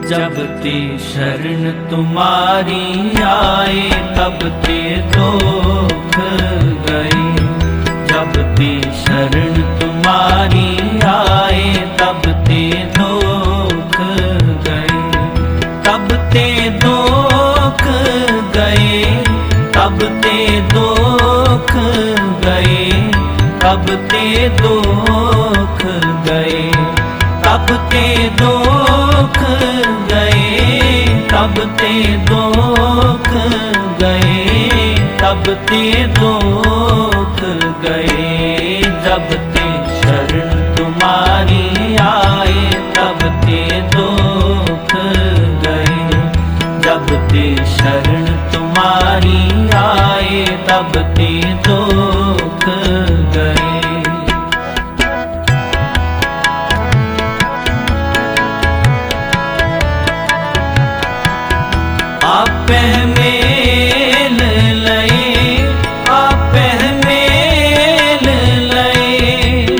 जब ते शरण तुम्हारी आए तब ते दुख गए। जब ते शरण तुम्हारी आए तब ते दुख गए। तब ते दुख गए, तब ते दुख गए, तब ते दुख गए। तब ते दुख गए, तब ते दुख गए, तब ते दुख गए। जब ते शरण तुम्हारी आए तब ते दुख गए। जब ते शरण तुम्हारी आए तब ते दुख गए। आपे मेल लए, आपे मेल लए।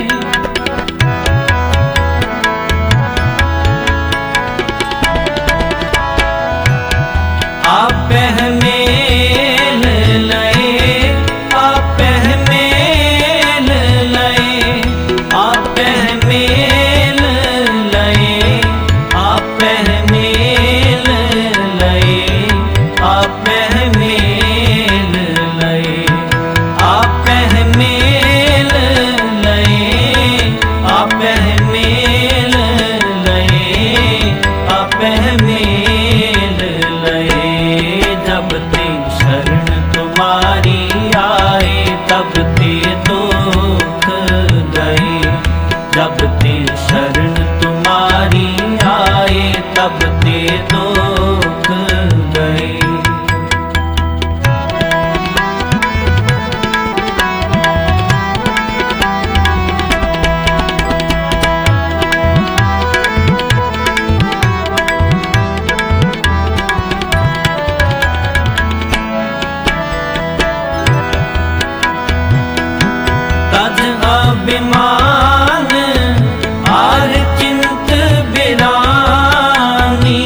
आपे मेल लए, आपे मेल लए। आपे मेल लए, आपे मेल लए। आपे मेल लए, आपे मेल लए। आपे मेल लए, आपे मेल लए। जब ते शरण तुम्हारी आए तब ते दुख गए। जब ते शरण तुम्हारी आए तब ते दुख गए। तज अभिमान आर चिंत बिरानी।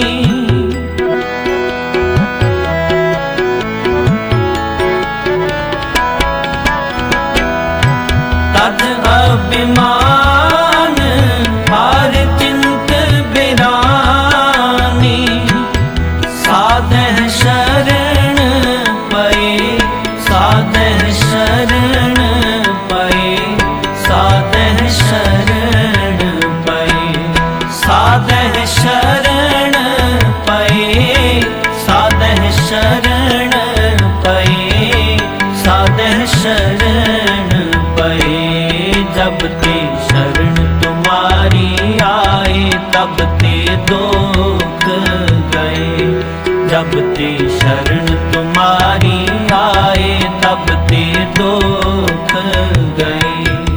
तज अभिमान आर चिंत बिरानी। साधह शरण पए, साधह शरण पए, साधह शरण पए। साधह शरण पए, साधह शरण पए, साधह शरण पए। जब ते शरण तुम्हारी आए तब ते दुख गए। जब ते शरण तुम्हारी आए तब ते दुख गए।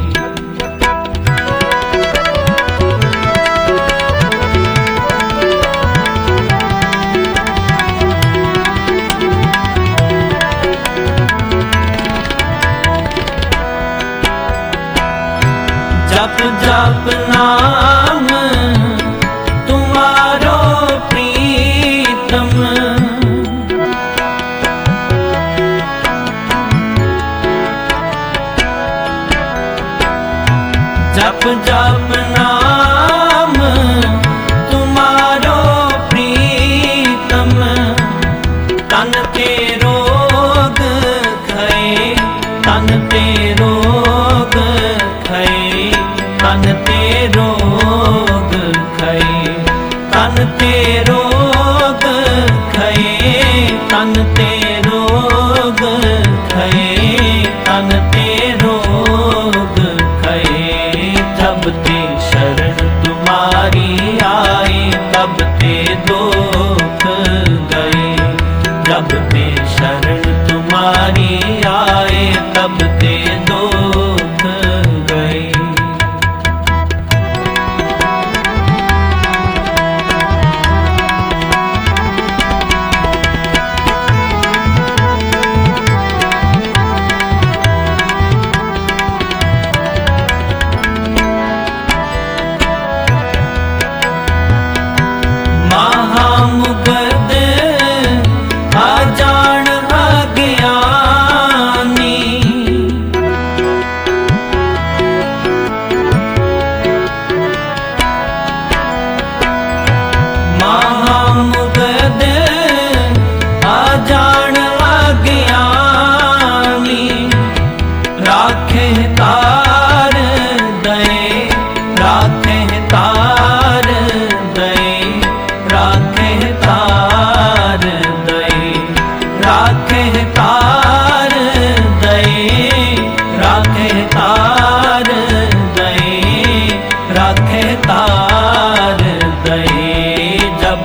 जप जप नाम तुम्हारो प्रीतम। जप जप नाम तुम्हारो प्रीतम। तन ते रोग खए, तन ते रोग खए, तन ते रोग खए। तन ते रोग खए, तन ते रोग खए, तन ते रोग खए। जब ते शरण तुम्हारी आए तब ते दुख गए। जब ते शरण तुम्हारी आए तब ते दुख गए। महा